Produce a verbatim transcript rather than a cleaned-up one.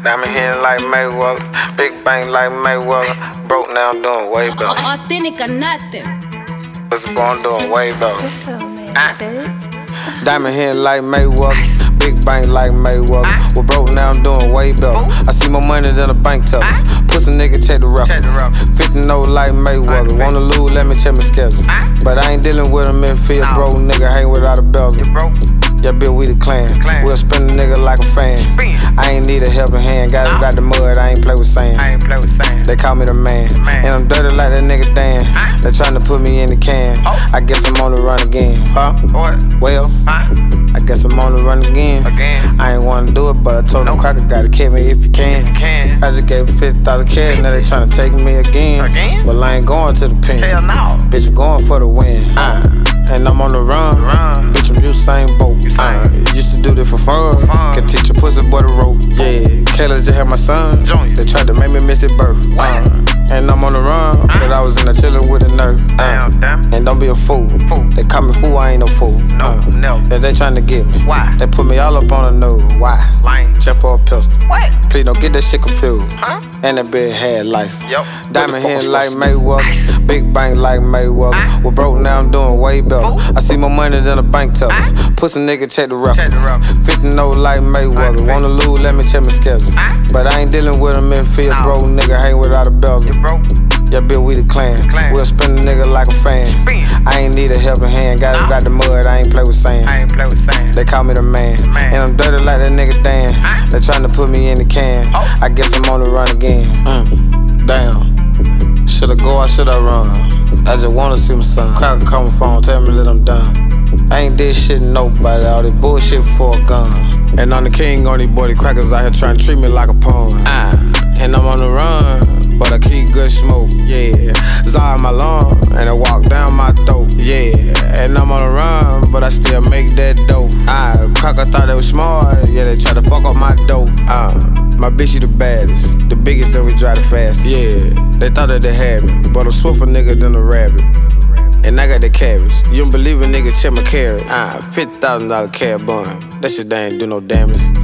Diamond hitting like Mayweather, big bang like Mayweather. Broke now, I'm doing way better. Authentic or nothing. Pussy boy, I'm doing way better. Ah. Diamond hitting like Mayweather, big bang like Mayweather. Well, broke now, I'm doing way better. I see more money than a bank teller. Pussy nigga, check the rapper. fifty no like Mayweather. Wanna lose, let me check my schedule. But I ain't dealing with him if he a broke nigga, hang without a bezel. Yeah, bitch, we the clan. We'll spin a nigga like a fan. I ain't need a helping hand. Got got the mud, I ain't play with sand. I ain't play with sand. They call me the man. And I'm dirty like that nigga Dan. They tryna put me in the can. I guess I'm on the run again. Huh? What? Well, Huh? I guess I'm on the run again. Again. I ain't wanna do it, but I told them Cracker gotta kill me if you can. Can. I just gave fifty thousand cash, now they tryna take me again. Again? Well, I ain't going to the pen. Hell no. Bitch, I'm going for the win. Uh, and I'm on the run. Run. Bitch, I'm Usain Bolt. Uh, used to do this for fun. fun. Could teach a pussy boy the rope. Yeah, Kayla just had my son. Junior. They tried to make me miss his birth. Uh, and I'm on the run, but I was in there chillin' with the nerve. Uh, Damn, damn. and don't be a fool. Fool. They call me fool, I ain't no fool. No, Uh, no. Yeah, they tryna get me. Why? They put me all up on the nose. Why? Lame. Check for a pistol. What? Please don't get that shit confused. Huh? And that bitch had license. Yup. Diamond What the fuck hitting was like this? Mayweather, big bang like Mayweather. Well, broke now, I'm doing way better. I see more money than a bank teller. Pussy nigga, check the rapper. Check the rapper. fifty no like Mayweather. Wanna lose, let me check my schedule. But I ain't dealing with him if he a broke nigga, hang without a bezel. Bro. Yeah, bitch, we the clan. Clan. We'll spin a nigga like a fan. Spin. I ain't need a helping hand. Got, No. got the mud, I ain't play with sand. I ain't play with sand. They call me the man. Man. And I'm dirty like that nigga Dan. Huh? They tryna put me in the can. Oh. I guess I'm on the run again. Mm. Damn. Shoulda go, I shoulda run. I just wanna see my son. Cracker call my phone, tell me that I'm done. I ain't did shit to nobody, all this bullshit for a gun. And I'm the king on these boy, these crackers out here trying to treat me like a pawn. Ah. And I'm on the run, but I keep good smoke, yeah. Zah my lung, and I walk down my throat, yeah. And I'm on the run, but I still make that dope. Ah, Cracker thought they was smart, yeah, they try to fuck up my dope. Ah, my bitch, she the baddest, the biggest, and we drive the fastest, yeah. They thought that they had me, but I'm swifter nigga than a rabbit. And I got the cabbage. You don't believe a nigga, check my carrots. Ah, fifty thousand dollar cab bun. That shit they ain't do no damage.